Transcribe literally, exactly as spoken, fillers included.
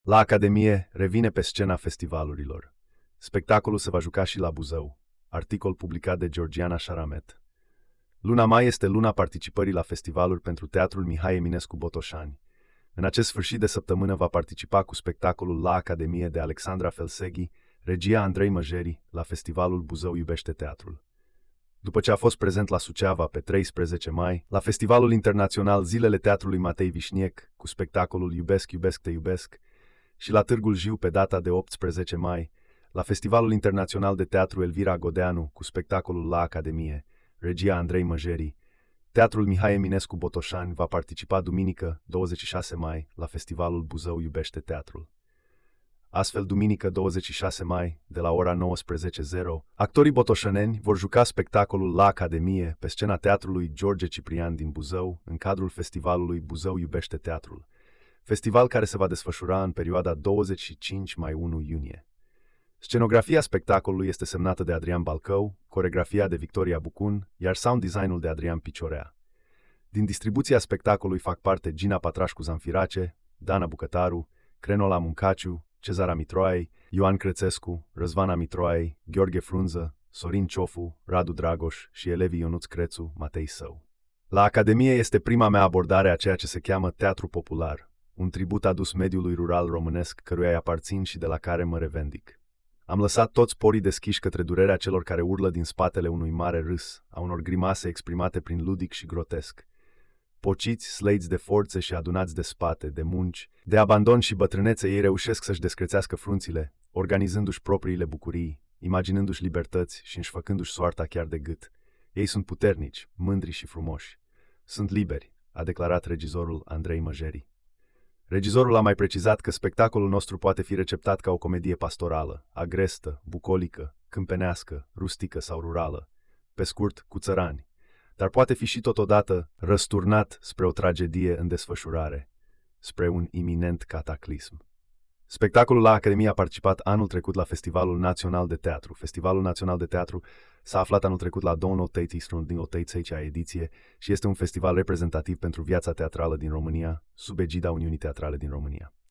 La Academie revine pe scena festivalurilor. Spectacolul se va juca și la Buzău. Articol publicat de Georgiana Șaramet. Luna mai este luna participării la festivaluri pentru Teatrul Mihai Eminescu Botoșani. În acest sfârșit de săptămână va participa cu spectacolul La Academie de Alexandra Felseghi, regia Andrei Măjeri, la festivalul Buzău iubește teatrul. După ce a fost prezent la Suceava pe treisprezece mai, la Festivalul Internațional Zilele Teatrului Matei Vișniec, cu spectacolul Iubesc, iubesc, te iubesc, și la Târgul Jiu pe data de optsprezece mai, la Festivalul Internațional de Teatru Elvira Godeanu, cu spectacolul La Academie, regia Andrei Măjeri, Teatrul Mihai Eminescu Botoșani va participa duminică, douăzeci și șase mai, la Festivalul Buzău iubește teatrul. Astfel, duminică douăzeci și șase mai, de la ora nouăsprezece, actorii botoșăneni vor juca spectacolul La Academie pe scena Teatrului George Ciprian din Buzău, în cadrul festivalului Buzău iubește teatrul, festival care se va desfășura în perioada douăzeci și cinci mai - unu iunie. Scenografia spectacolului este semnată de Adrian Balcău, coregrafia de Victoria Bucun, iar sound design-ul de Adrian Piciorea. Din distribuția spectacolului fac parte Gina Patrașcu Zanfirace, Dana Bucătaru, Crenola Muncaciu, Cezara Mitroai, Ioan Crețescu, Răzvana Mitroai, Gheorghe Frunză, Sorin Ciofu, Radu Dragoș și elevii Ionuț Crețu, Matei Său. La Academie este prima mea abordare a ceea ce se cheamă teatru popular, un tribut adus mediului rural românesc căruia îi aparțin și de la care mă revendic. Am lăsat toți porii deschiși către durerea celor care urlă din spatele unui mare râs, a unor grimase exprimate prin ludic și grotesc. Pociți, slăiți de forțe și adunați de spate, de munci, de abandon și bătrânețe, ei reușesc să-și descrețească frunțile, organizându-și propriile bucurii, imaginându-și libertăți și înșfăcându-și soarta chiar de gât. Ei sunt puternici, mândri și frumoși. Sunt liberi, a declarat regizorul Andrei Măjeri. Regizorul a mai precizat că spectacolul nostru poate fi receptat ca o comedie pastorală, agrestă, bucolică, câmpenească, rustică sau rurală, pe scurt, cu țărani, dar poate fi și totodată răsturnat spre o tragedie în desfășurare, spre un iminent cataclism. Spectacolul La Academie a participat anul trecut la Festivalul Național de Teatru. Festivalul Național de Teatru s-a aflat anul trecut la două din o ediție și este un festival reprezentativ pentru viața teatrală din România, sub egida Uniunii Teatrale din România.